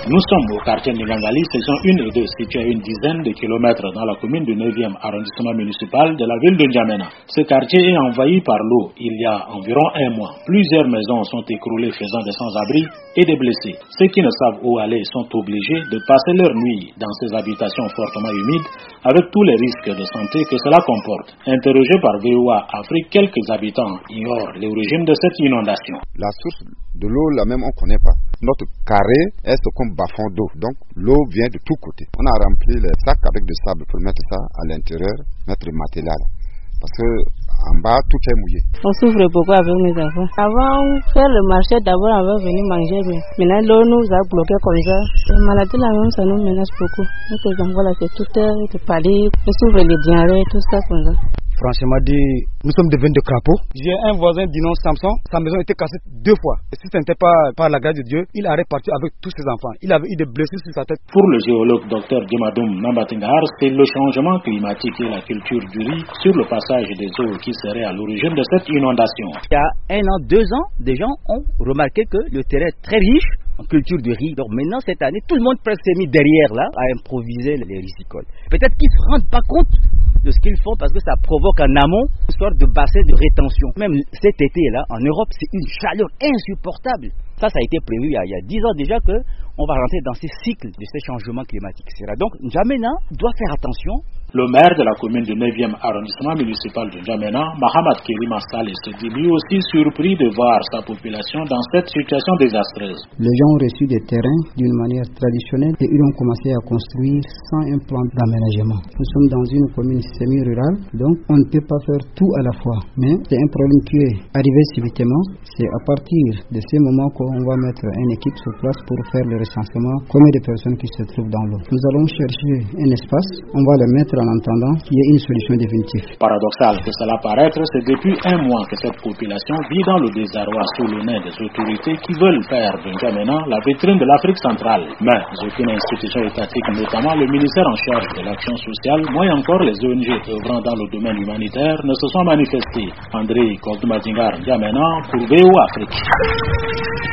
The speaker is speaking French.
Nous sommes au quartier Nigangali, saison 1 et 2, situé à une dizaine de kilomètres dans la commune du 9e arrondissement municipal de la ville de N'Djamena. Ce quartier est envahi par l'eau il y a environ un mois. Plusieurs maisons sont écroulées, faisant des sans-abri et des blessés. Ceux qui ne savent où aller sont obligés de passer leur nuit dans ces habitations fortement humides avec tous les risques de santé que cela comporte. Interrogé par VOA Afrique, quelques habitants ignorent l'origine de cette inondation. La source de l'eau, là même, on ne connaît pas. Notre carré est comme bas-fond d'eau, donc l'eau vient de tous côtés. On a rempli les sacs avec du sable pour mettre ça à l'intérieur, mettre le matériel. Parce que en bas, tout est mouillé. On souffre beaucoup avec mes enfants. Avant, faire le marché, d'abord, on va venir manger. Mais maintenant, l'eau nous a bloqué comme ça. La maladie, là même, ça nous menace beaucoup. Donc, les enfants, là, c'est tout de palais. On souffre les diarrhées, tout ça comme ça. Franchement dit, nous sommes devenus des crapauds. J'ai un voisin du nom Samson, sa maison était cassée 2 fois. Et si ce n'était pas par la grâce de Dieu, il aurait parti avec tous ses enfants. Il avait eu des blessures sur sa tête. Pour le géologue Dr Dimadoum Nambatingar, c'est le changement climatique et la culture du riz sur le passage des eaux qui serait à l'origine de cette inondation. Il y a 1 an, 2 ans, des gens ont remarqué que le terrain est très riche en culture de riz. Donc maintenant, cette année, tout le monde presque s'est mis derrière là à improviser les rizicoles. Peut-être qu'ils ne se rendent pas compte de ce qu'ils font parce que ça provoque en amont une sorte de bassin de rétention. Même cet été-là, en Europe, c'est une chaleur insupportable. Ça a été prévu il y a 10 ans déjà qu'on va rentrer dans ces cycles de ces changements climatiques. Donc, N'Djamena doit faire attention. Le maire de la commune du 9e arrondissement municipal de N'Djamena, Mahamat Kerima Saleh, se dit lui aussi surpris de voir sa population dans cette situation désastreuse. Les gens ont reçu des terrains d'une manière traditionnelle et ils ont commencé à construire sans un plan d'aménagement. Nous sommes dans une commune semi-rurale, donc on ne peut pas faire tout à la fois. Mais c'est un problème qui est arrivé subitement. C'est à partir de ces moments qu'on va mettre une équipe sur place pour faire le recensement, combien de personnes qui se trouvent dans l'eau. Nous allons chercher un espace, on va le mettre en attendant qu'il y ait une solution définitive. Paradoxal que cela paraître, c'est depuis un mois que cette population vit dans le désarroi sous le nez des autorités qui veulent faire de N'Djamena la vitrine de l'Afrique centrale. Mais aucune institution étatique, notamment le ministère en charge de l'action sociale, moins encore les ONG œuvrant dans le domaine humanitaire, ne se sont manifestés. André Kovdoumadingar, N'Djamena, pour VOA Afrique.